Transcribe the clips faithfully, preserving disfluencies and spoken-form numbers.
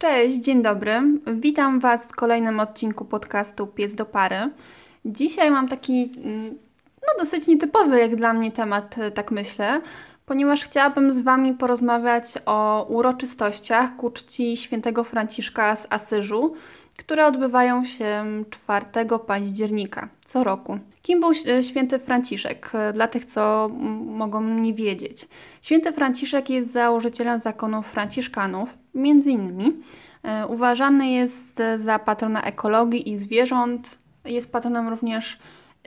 Cześć, dzień dobry. Witam Was w kolejnym odcinku podcastu Pies do pary. Dzisiaj mam taki mm, no dosyć nietypowy jak dla mnie temat, tak myślę, ponieważ chciałabym z Wami porozmawiać o uroczystościach ku czci świętego Franciszka z Asyżu, które odbywają się czwartego października co roku. Kim był święty Franciszek? Dla tych, co mogą nie wiedzieć. Święty Franciszek jest założycielem zakonów franciszkanów, między innymi. Uważany jest za patrona ekologii i zwierząt. Jest patronem również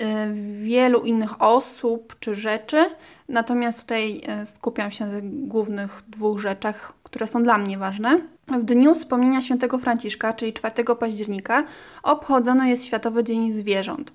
wielu innych osób czy rzeczy. Natomiast tutaj skupiam się na głównych dwóch rzeczach, które są dla mnie ważne. W dniu wspomnienia świętego Franciszka, czyli czwartego października, obchodzony jest Światowy Dzień Zwierząt.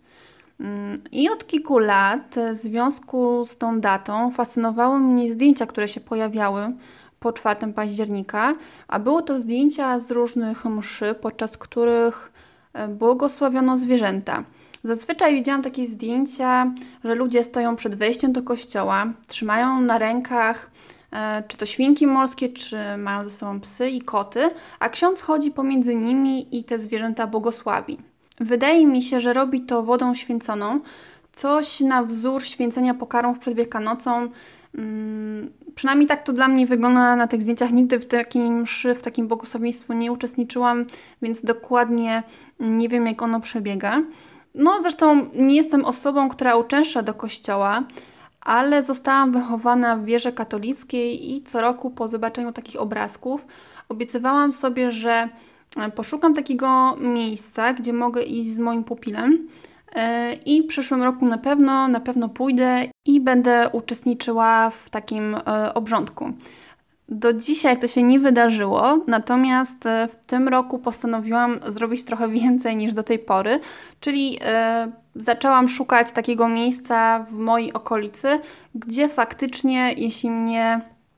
I od kilku lat w związku z tą datą fascynowały mnie zdjęcia, które się pojawiały po czwartego października, a były to zdjęcia z różnych mszy, podczas których błogosławiono zwierzęta. Zazwyczaj widziałam takie zdjęcia, że ludzie stoją przed wejściem do kościoła, trzymają na rękach e, czy to świnki morskie, czy mają ze sobą psy i koty, a ksiądz chodzi pomiędzy nimi i te zwierzęta błogosławi. Wydaje mi się, że robi to wodą święconą, coś na wzór święcenia pokarmów przed Wielkanocą. Hmm, przynajmniej tak to dla mnie wygląda na tych zdjęciach. Nigdy w takiej mszy, w takim błogosławieństwie nie uczestniczyłam, więc dokładnie nie wiem, jak ono przebiega. No zresztą nie jestem osobą, która uczęszcza do kościoła, ale zostałam wychowana w wierze katolickiej i co roku po zobaczeniu takich obrazków obiecywałam sobie, że poszukam takiego miejsca, gdzie mogę iść z moim pupilem i w przyszłym roku na pewno, na pewno pójdę i będę uczestniczyła w takim obrządku. Do dzisiaj to się nie wydarzyło, natomiast w tym roku postanowiłam zrobić trochę więcej niż do tej pory, czyli e, zaczęłam szukać takiego miejsca w mojej okolicy, gdzie faktycznie, jeśli mnie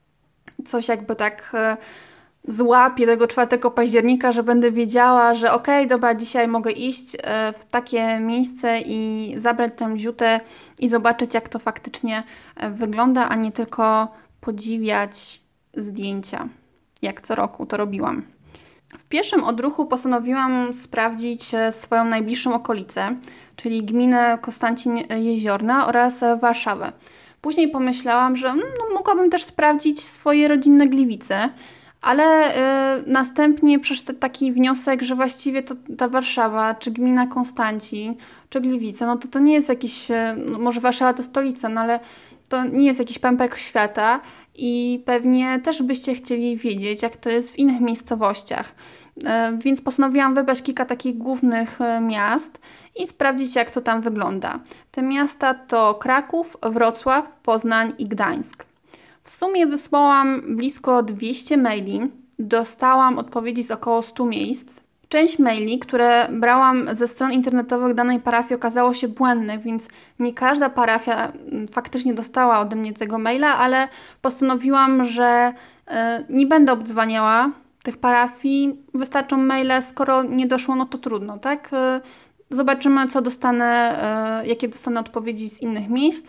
coś jakby tak e, złapie tego czwartego października, że będę wiedziała, że okej, okay, dobra, dzisiaj mogę iść e, w takie miejsce i zabrać tam ziutę i zobaczyć, jak to faktycznie e, wygląda, a nie tylko podziwiać zdjęcia, jak co roku to robiłam. W pierwszym odruchu postanowiłam sprawdzić swoją najbliższą okolicę, czyli gminę Konstancin-Jeziorna oraz Warszawę. Później pomyślałam, że no, mogłabym też sprawdzić swoje rodzinne Gliwice, ale y, następnie przyszedł taki wniosek, że właściwie to ta Warszawa, czy gmina Konstancin, czy Gliwice, no to to nie jest jakiś, no może Warszawa to stolica, no ale to nie jest jakiś pępek świata i pewnie też byście chcieli wiedzieć, jak to jest w innych miejscowościach. Więc postanowiłam wybrać kilka takich głównych miast i sprawdzić, jak to tam wygląda. Te miasta to Kraków, Wrocław, Poznań i Gdańsk. W sumie wysłałam blisko dwieście maili, dostałam odpowiedzi z około stu miejsc. Część maili, które brałam ze stron internetowych danej parafii, okazało się błędnych, więc nie każda parafia faktycznie dostała ode mnie tego maila, ale postanowiłam, że nie będę obdzwaniała tych parafii. Wystarczą maile, skoro nie doszło, no to trudno, tak? Zobaczymy, co dostanę, jakie dostanę odpowiedzi z innych miejsc.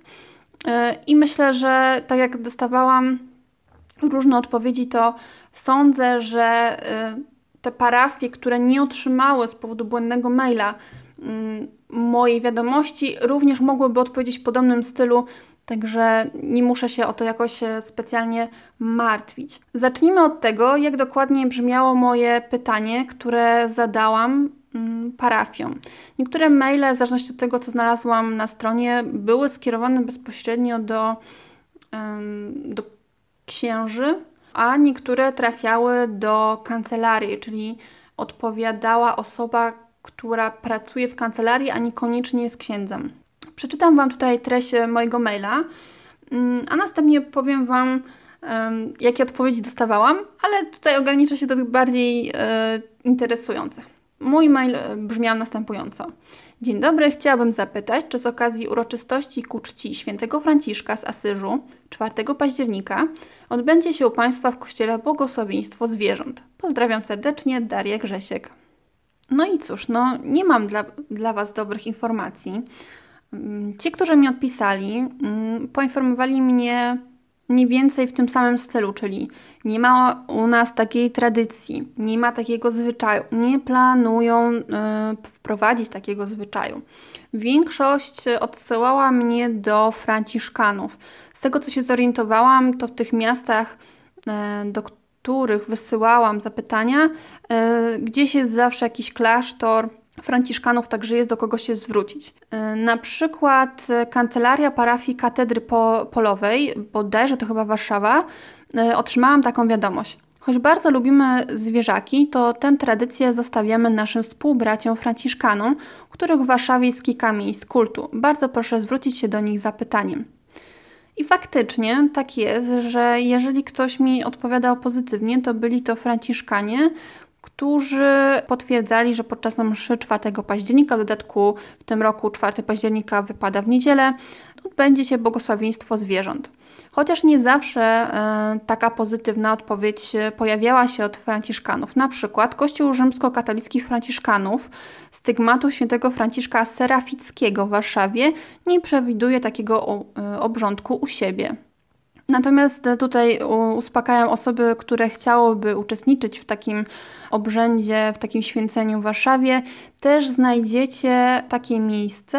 I myślę, że tak jak dostawałam różne odpowiedzi, to sądzę, że te parafie, które nie otrzymały z powodu błędnego maila mm, mojej wiadomości, również mogłyby odpowiedzieć w podobnym stylu, także nie muszę się o to jakoś specjalnie martwić. Zacznijmy od tego, jak dokładnie brzmiało moje pytanie, które zadałam mm, parafiom. Niektóre maile, w zależności od tego, co znalazłam na stronie, były skierowane bezpośrednio do, ym, do księży, a niektóre trafiały do kancelarii, czyli odpowiadała osoba, która pracuje w kancelarii, a niekoniecznie jest księdzem. Przeczytam Wam tutaj treść mojego maila, a następnie powiem Wam, jakie odpowiedzi dostawałam, ale tutaj ograniczę się do tych bardziej e, interesujących. Mój mail brzmiał następująco. Dzień dobry, chciałabym zapytać, czy z okazji uroczystości ku czci świętego Franciszka z Asyżu czwartego października odbędzie się u Państwa w kościele błogosławieństwo zwierząt. Pozdrawiam serdecznie, Daria Grzesiek. No i cóż, no nie mam dla, dla Was dobrych informacji. Ci, którzy mi odpisali, poinformowali mnie mniej więcej w tym samym stylu, czyli nie ma u nas takiej tradycji, nie ma takiego zwyczaju, nie planują y, wprowadzić takiego zwyczaju. Większość odsyłała mnie do Franciszkanów. Z tego, co się zorientowałam, to w tych miastach, y, do których wysyłałam zapytania, y, gdzieś jest zawsze jakiś klasztor Franciszkanów, także jest do kogo się zwrócić. Na przykład Kancelaria Parafii Katedry Polowej, bodajże to chyba Warszawa, otrzymałam taką wiadomość. Choć bardzo lubimy zwierzaki, to tę tradycję zostawiamy naszym współbraciom Franciszkanom, których w Warszawie jest kilka miejsc kultu. Bardzo proszę zwrócić się do nich z zapytaniem. I faktycznie tak jest, że jeżeli ktoś mi odpowiadał pozytywnie, to byli to Franciszkanie, którzy potwierdzali, że podczas mszy czwartego października, w dodatku w tym roku czwartego października wypada w niedzielę, odbędzie się błogosławieństwo zwierząt. Chociaż nie zawsze e, taka pozytywna odpowiedź pojawiała się od Franciszkanów. Na przykład Kościół rzymskokatolicki Franciszkanów stygmatu świętego Franciszka Serafickiego w Warszawie nie przewiduje takiego o, e, obrządku u siebie. Natomiast tutaj uspokajam osoby, które chciałyby uczestniczyć w takim obrzędzie, w takim święceniu w Warszawie. Też znajdziecie takie miejsce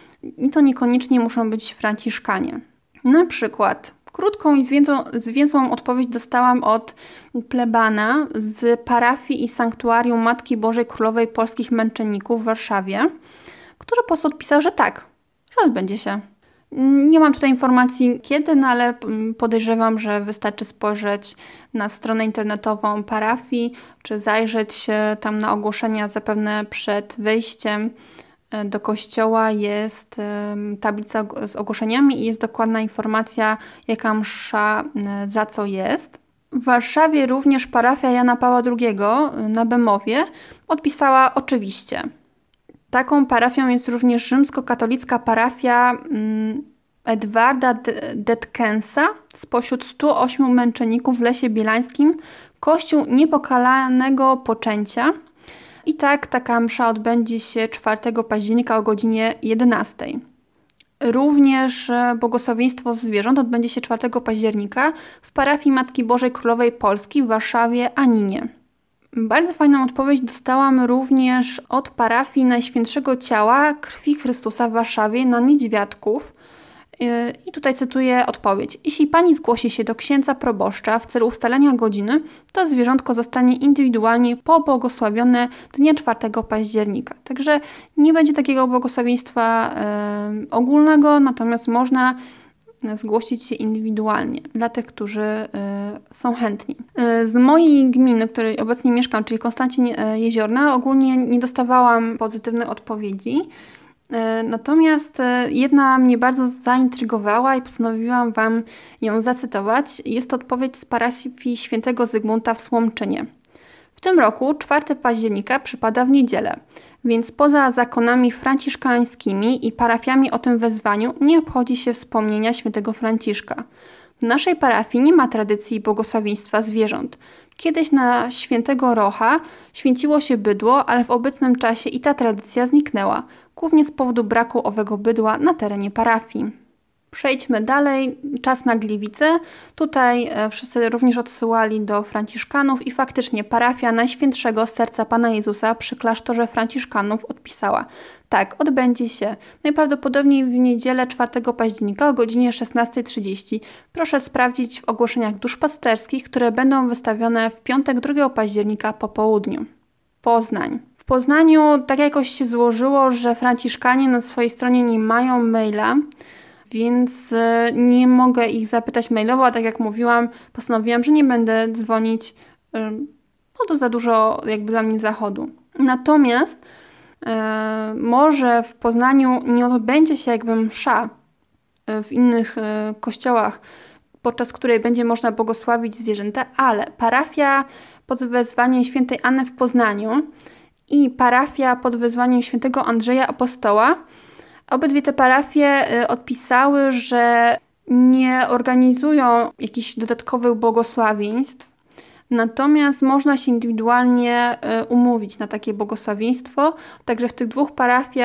i to niekoniecznie muszą być Franciszkanie. Na przykład krótką i zwięzłą, zwięzłą odpowiedź dostałam od plebana z parafii i sanktuarium Matki Bożej Królowej Polskich Męczenników w Warszawie, który po prostu odpisał, że tak, że odbędzie się. Nie mam tutaj informacji kiedy, no ale podejrzewam, że wystarczy spojrzeć na stronę internetową parafii, czy zajrzeć tam na ogłoszenia. Zapewne przed wejściem do kościoła jest tablica z ogłoszeniami i jest dokładna informacja, jaka msza za co jest. W Warszawie również parafia Jana Pawła drugiego na Bemowie odpisała oczywiście. Taką parafią jest również rzymskokatolicka parafia Edwarda Detkensa spośród stu ośmiu męczenników w Lesie Bielańskim, Kościół Niepokalanego Poczęcia. I tak taka msza odbędzie się czwartego października o godzinie jedenastej. Również błogosławieństwo zwierząt odbędzie się czwartego października w parafii Matki Bożej Królowej Polski w Warszawie Aninie. Bardzo fajną odpowiedź dostałam również od parafii Najświętszego Ciała Krwi Chrystusa w Warszawie na Niedźwiadków. I tutaj cytuję odpowiedź. Jeśli pani zgłosi się do księdza proboszcza w celu ustalenia godziny, to zwierzątko zostanie indywidualnie pobłogosławione dnia czwartego października. Także nie będzie takiego błogosławieństwa e, ogólnego, natomiast można zgłosić się indywidualnie dla tych, którzy y, są chętni. Y, z mojej gminy, w której obecnie mieszkam, czyli Konstancin Jeziorna, ogólnie nie dostawałam pozytywnych odpowiedzi. Y, natomiast y, jedna mnie bardzo zaintrygowała i postanowiłam Wam ją zacytować. Jest to odpowiedź z parafii świętego Zygmunta w Słomczynie. W tym roku czwartego października przypada w niedzielę, więc poza zakonami franciszkańskimi i parafiami o tym wezwaniu nie obchodzi się wspomnienia świętego Franciszka. W naszej parafii nie ma tradycji błogosławieństwa zwierząt. Kiedyś na świętego Rocha święciło się bydło, ale w obecnym czasie i ta tradycja zniknęła, głównie z powodu braku owego bydła na terenie parafii. Przejdźmy dalej. Czas na Gliwice. Tutaj wszyscy również odsyłali do Franciszkanów i faktycznie parafia Najświętszego Serca Pana Jezusa przy klasztorze Franciszkanów odpisała. Tak, odbędzie się najprawdopodobniej w niedzielę czwartego października o godzinie szesnasta trzydzieści. Proszę sprawdzić w ogłoszeniach duszpasterskich, które będą wystawione w piątek drugiego października po południu. Poznań. W Poznaniu tak jakoś się złożyło, że Franciszkanie na swojej stronie nie mają maila, więc nie mogę ich zapytać mailowo, a tak jak mówiłam, postanowiłam, że nie będę dzwonić, bo to za dużo jakby dla mnie zachodu. Natomiast e, może w Poznaniu nie odbędzie się jakby msza w innych e, kościołach, podczas której będzie można błogosławić zwierzęta, ale parafia pod wezwaniem świętej Anny w Poznaniu i parafia pod wezwaniem świętego Andrzeja Apostoła, obydwie te parafie odpisały, że nie organizują jakichś dodatkowych błogosławieństw, natomiast można się indywidualnie umówić na takie błogosławieństwo. Także w tych dwóch parafiach w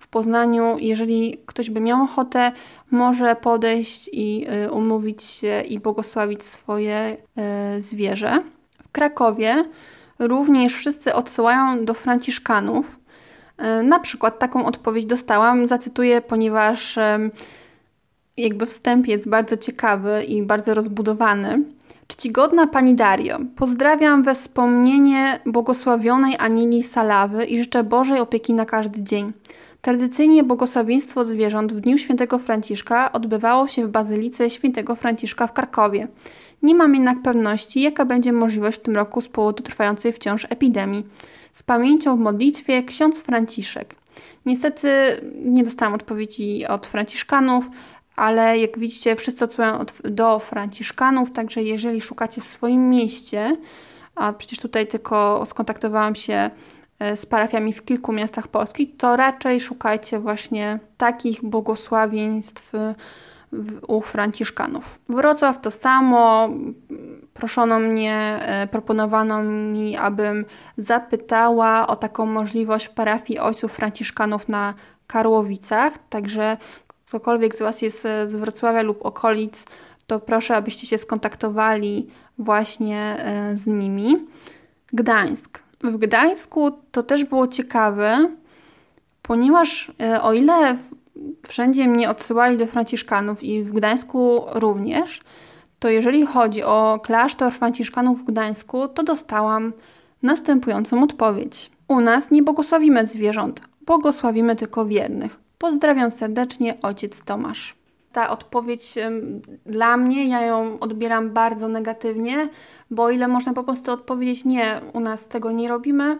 Poznaniu. Jeżeli ktoś by miał ochotę, może podejść i y, umówić się i błogosławić swoje y, zwierzę. W Krakowie również wszyscy odsyłają do franciszkanów. Y, na przykład taką odpowiedź dostałam, zacytuję, ponieważ y, jakby wstęp jest bardzo ciekawy i bardzo rozbudowany. Czcigodna Pani Dario, pozdrawiam we wspomnienie błogosławionej Anieli Salawy i życzę Bożej opieki na każdy dzień. Tradycyjnie błogosławieństwo zwierząt w Dniu Świętego Franciszka odbywało się w Bazylice Świętego Franciszka w Krakowie. Nie mam jednak pewności, jaka będzie możliwość w tym roku z powodu trwającej wciąż epidemii. Z pamięcią w modlitwie ksiądz Franciszek. Niestety nie dostałam odpowiedzi od franciszkanów, ale jak widzicie, wszyscy odsyłają do franciszkanów, także jeżeli szukacie w swoim mieście, a przecież tutaj tylko skontaktowałam się z parafiami w kilku miastach polskich, to raczej szukajcie właśnie takich błogosławieństw u franciszkanów. Wrocław to samo. Proszono mnie, proponowano mi, abym zapytała o taką możliwość w parafii ojców franciszkanów na Karłowicach, także ktokolwiek z Was jest z Wrocławia lub okolic, to proszę, abyście się skontaktowali właśnie z nimi. Gdańsk. W Gdańsku to też było ciekawe, ponieważ o ile wszędzie mnie odsyłali do franciszkanów i w Gdańsku również, to jeżeli chodzi o klasztor franciszkanów w Gdańsku, to dostałam następującą odpowiedź. U nas nie błogosławimy zwierząt, błogosławimy tylko wiernych. Pozdrawiam serdecznie, ojciec Tomasz. Ta odpowiedź dla mnie, ja ją odbieram bardzo negatywnie, bo o ile można po prostu odpowiedzieć nie, u nas tego nie robimy,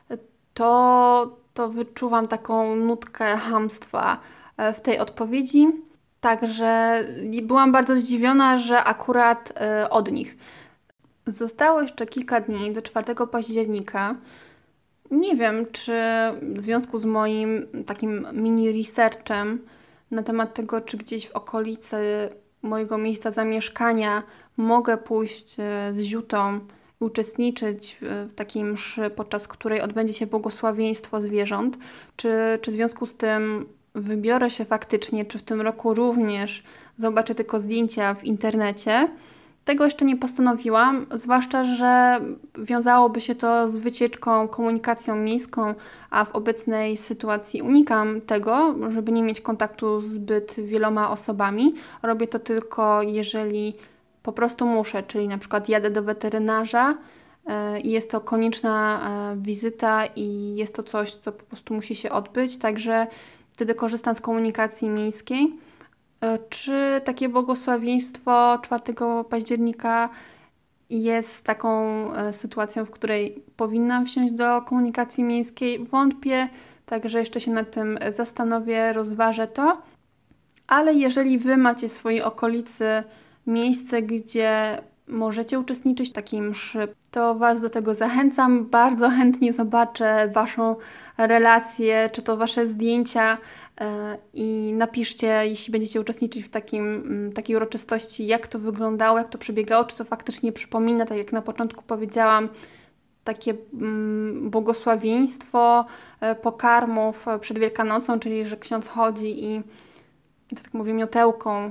to, to wyczuwam taką nutkę chamstwa w tej odpowiedzi. Także byłam bardzo zdziwiona, że akurat od nich. Zostało jeszcze kilka dni do czwartego października. Nie wiem, czy w związku z moim takim mini researchem na temat tego, czy gdzieś w okolicy mojego miejsca zamieszkania mogę pójść z ziutą i uczestniczyć w takiej mszy, podczas której odbędzie się błogosławieństwo zwierząt, czy, czy w związku z tym wybiorę się faktycznie, czy w tym roku również zobaczę tylko zdjęcia w internecie. Tego jeszcze nie postanowiłam, zwłaszcza, że wiązałoby się to z wycieczką, komunikacją miejską, a w obecnej sytuacji unikam tego, żeby nie mieć kontaktu z zbyt wieloma osobami. Robię to tylko, jeżeli po prostu muszę, czyli na przykład jadę do weterynarza i jest to konieczna wizyta i jest to coś, co po prostu musi się odbyć, także wtedy korzystam z komunikacji miejskiej. Czy takie błogosławieństwo czwartego października jest taką sytuacją, w której powinnam wsiąść do komunikacji miejskiej? Wątpię, także jeszcze się nad tym zastanowię, rozważę to. Ale jeżeli Wy macie w swojej okolicy miejsce, gdzie możecie uczestniczyć w takiej mszy, to Was do tego zachęcam. Bardzo chętnie zobaczę Waszą relację, czy to Wasze zdjęcia yy, i napiszcie, jeśli będziecie uczestniczyć w takim, takiej uroczystości, jak to wyglądało, jak to przebiegało, czy to faktycznie przypomina, tak jak na początku powiedziałam, takie mm, błogosławieństwo yy, pokarmów przed Wielkanocą, czyli że ksiądz chodzi i, tak mówię, miotełką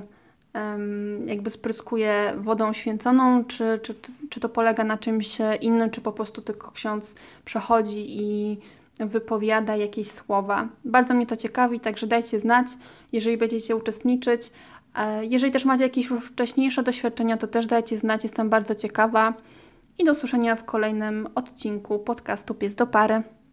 jakby spryskuje wodą święconą, czy, czy, czy to polega na czymś innym, czy po prostu tylko ksiądz przechodzi i wypowiada jakieś słowa. Bardzo mnie to ciekawi, także dajcie znać, jeżeli będziecie uczestniczyć. Jeżeli też macie jakieś już wcześniejsze doświadczenia, to też dajcie znać, jestem bardzo ciekawa. I do usłyszenia w kolejnym odcinku podcastu Pies do Pary.